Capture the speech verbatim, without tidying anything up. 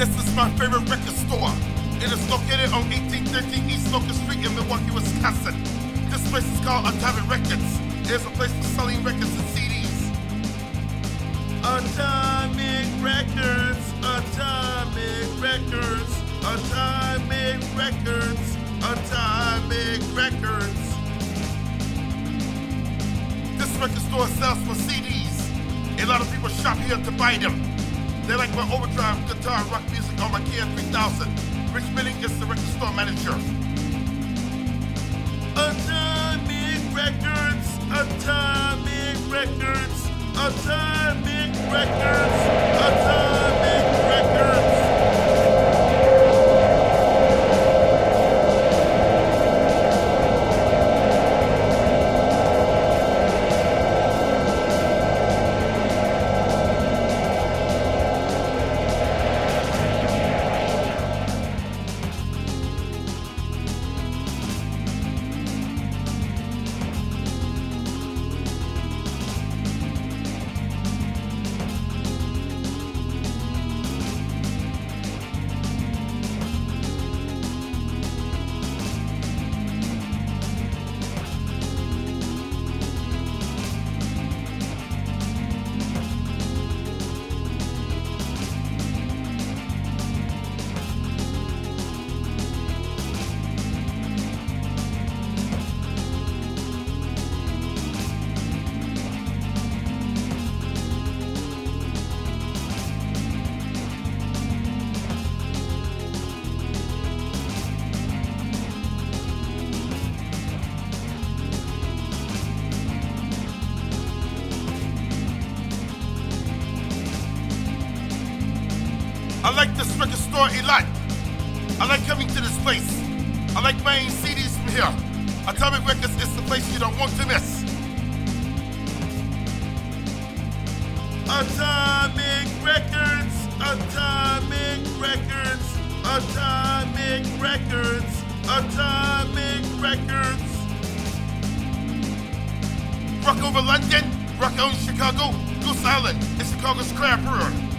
This is my favorite record store. It is located on eighteen thirteen East Locust Street in Milwaukee, Wisconsin. This place is called Atomic Records. It is a place for selling records and C Ds. Atomic Records, Atomic Records, Atomic Records, Atomic Records. This record store sells for C Ds. A lot of people shop here to buy them. They like my overdrive guitar rock music on my K N three thousand. Rich Milling is the record store manager. Atomic Records, Atomic Records, Atomic Records, Atomic Records. I like this record store a lot. I like coming to this place. I like buying C Ds from here. Atomic Records is the place you don't want to miss. Atomic Records, Atomic Records, Atomic Records, Atomic Records. Rock over London, rock over Chicago, Goose Island, and Chicago's Crab Brewer.